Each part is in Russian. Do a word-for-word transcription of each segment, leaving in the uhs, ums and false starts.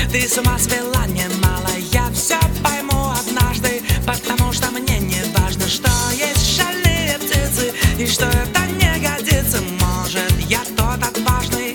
Ты с ума свела немало, я все пойму однажды, потому что мне не важно, что есть шальные птицы и что это не годится. Может, я тот отважный,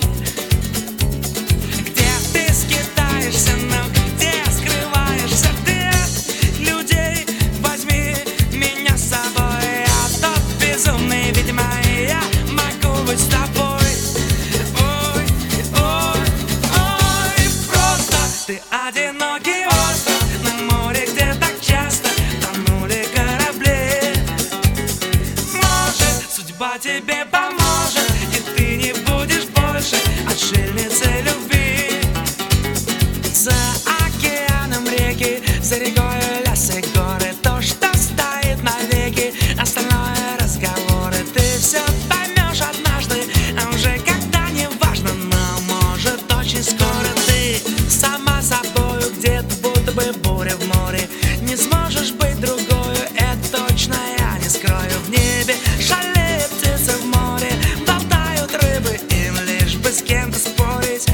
где ты скитаешься, но где скрываешься ты от людей. Возьми меня с собой, я тот безумный, видимо, я могу быть с тобой. Ой, ой, ой, просто ты одинокий остров на море, где так часто тонули корабли. Может, судьба тебе поможет, и ты не будешь больше отшельницей любви. За океаном реки, за рекой лес и горы, то, что стоит навеки, остальное разговоры. Ты все поймешь однажды, а уже когда не важно, но может очень скоро ты сама собою где-то будто бы буря в море. Не сможешь быть другою, это точно я не скрою. В небе шалеют птицы, в море болтают рыбы, им лишь бы с кем-то спорить.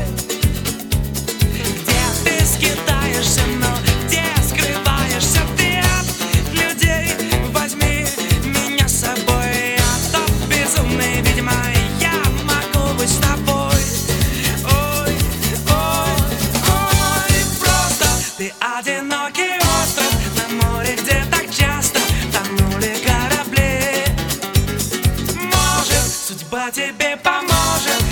Где ты скитаешься, но где скрываешься ты от людей. Возьми меня с собой, я тот безумный, видимо, я могу быть с тобой. Ой, ой, ой, просто ты одинокий остров на море, где так часто тонули корабли. Может, судьба тебе поможет,